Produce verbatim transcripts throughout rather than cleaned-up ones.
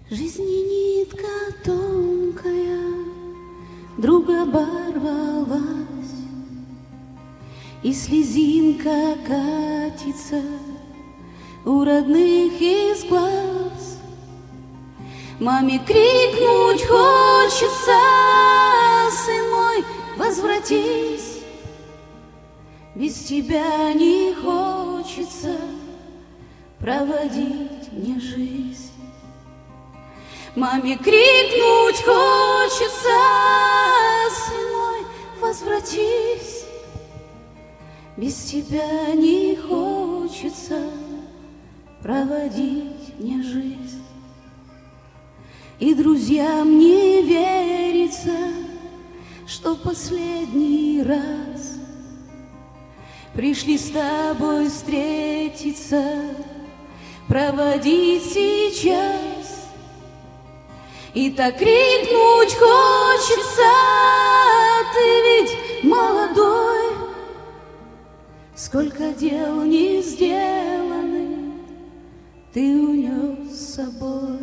Жизни нитка тонкая вдруг оборвалась, и слезинка катится у родных из глаз. Маме крикнуть хочется: сын мой, возвратись, без тебя не хочется проводить мне жизнь. Маме крикнуть хочется: сын мой, возвратись, без тебя не хочется проводить мне жизнь. И друзьям не верится, что в последний раз пришли с тобой встретиться, проводить сейчас. И так крикнуть хочется: ты ведь молодой, сколько дел не сделаны, ты унес с собой.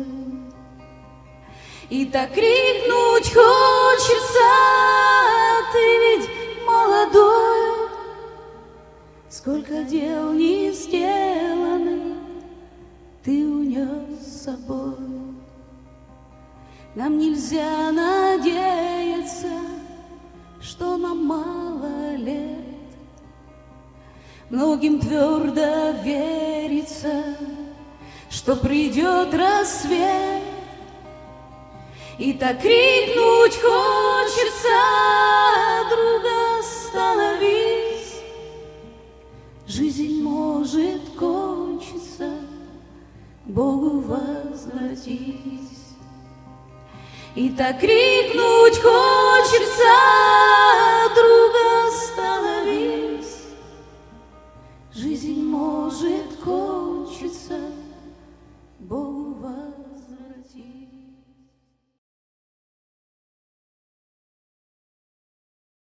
И так крикнуть хочется: ты ведь молодой, сколько дел не сделаны, ты унес с собой. Нам нельзя надеяться, что нам мало лет. Многим твердо верится, что придет рассвет. И так крикнуть хочется: друга, остановись, жизнь может кончиться, Богу возвратись. И так крикнуть хочется: друг